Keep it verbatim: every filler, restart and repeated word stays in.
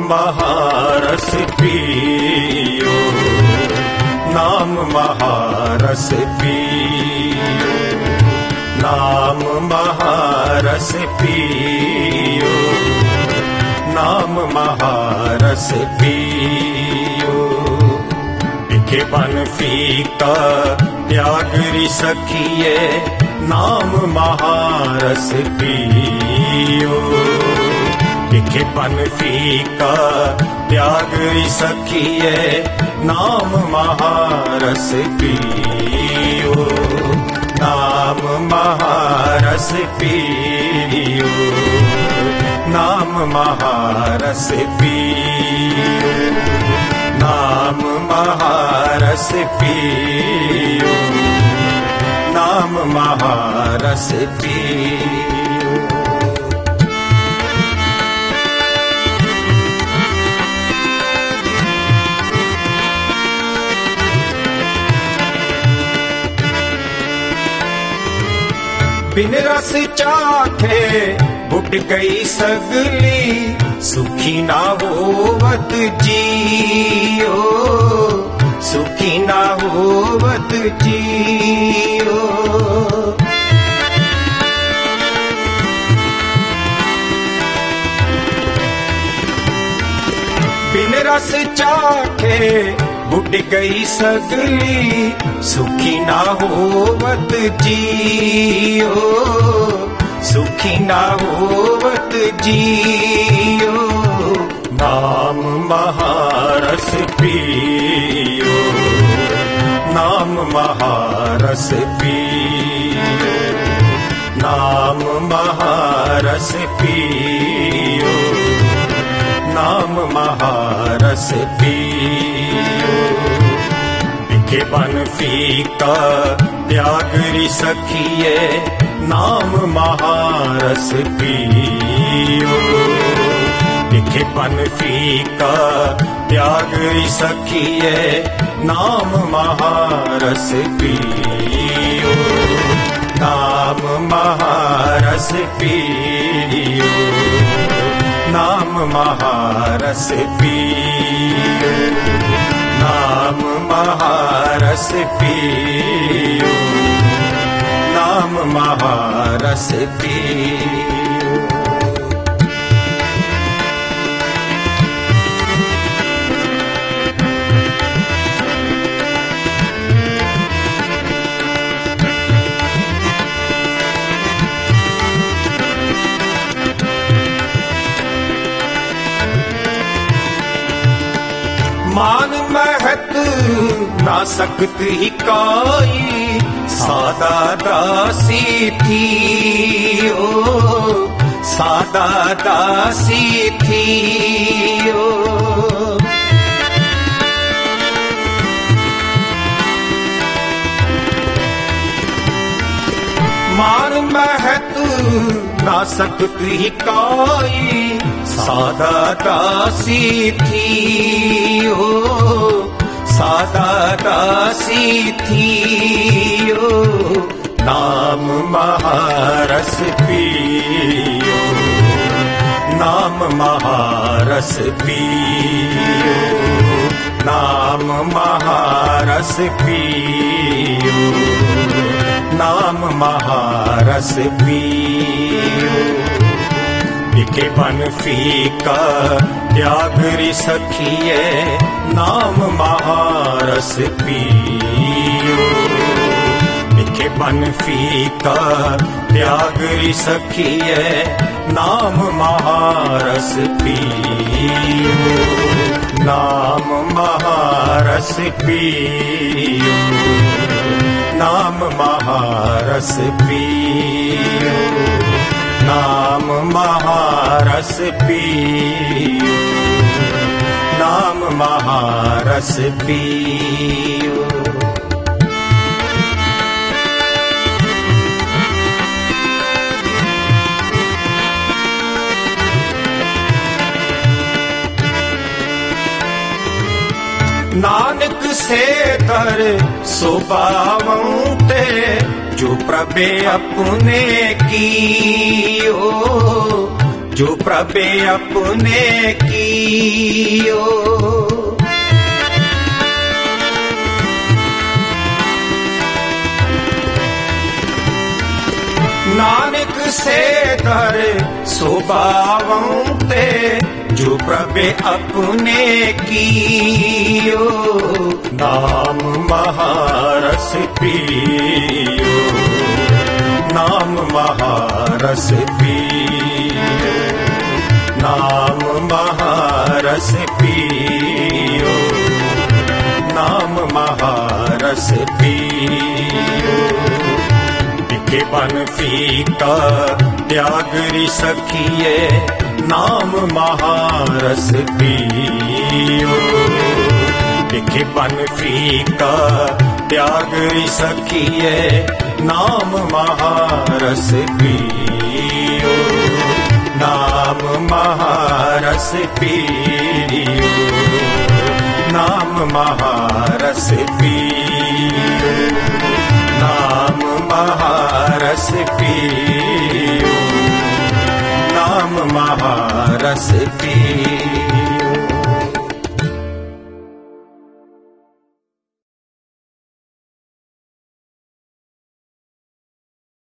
महारस पियो, नाम महारस पियो, नाम महारस पियो, नाम महारस पियो। बिखे बन फीका त्यागरी सखिए, नाम महारस पियो। बिखे बन फीका त्यागरी सखिए, नाम महारस पियो, नाम महारस पियो, नाम महारस पियो, नाम महारस पियो, नाम महारस पियो। बिन रस चाखे बुट गई सगली, सुखी ना होवत जियो, सुखी ना होवत जियो। बिन रस चाखे बुट गई सगली, सुखी ना होवत जियो, सुखी ना होवत जियो। नाम महारस पियो, नाम महारस पियो, नाम महारस पियो, नाम महारस पियो। बिखे बन फीका त्यागरी सखिए, नाम महारस पियो। बिखे बन फीका त्यागरी सखिए, नाम महारस पियो, नाम महारस पियो, नाम महारस पियो, नाम महारस पियो, नाम महारस पियो। मान महत ना सकत ही काई, सादा दासी थी ओ, सादा दासी थी ओ। मान महत ना सकत ही काई, सादा दासी थी ओ, सादा दासी थी ओ। नाम महारस पियो, नाम महारस पियो, नाम महारस पियो, नाम महारस पियो। बिखे बन फीका त्यागरी सखिए, नाम महारस पियो। बिखे बन फीका त्यागरी सखिए, नाम महारस पियो, नाम महारस पियो, नाम महारस पियो, नाम महारस पियो, नाम महारस पियो। नानक से कर सुबावों ते, जो प्रभे अपने कियो, जो प्रभे अपने कियो। नानक से दर सुभावं ते जो प्रभे अपने कियो। नाम महारस पियो, नाम महारस पियो, नाम महारस पियो, नाम महारस पियो। बिके बन फीका त्यागरी सखिए, नाम महारस पियो। बिके बन फीका त्यागरी सखिए, नाम महारस पियो, नाम महारस पियो, नाम महारस पियो, नाम महारस पियो, नाम महारस पियो।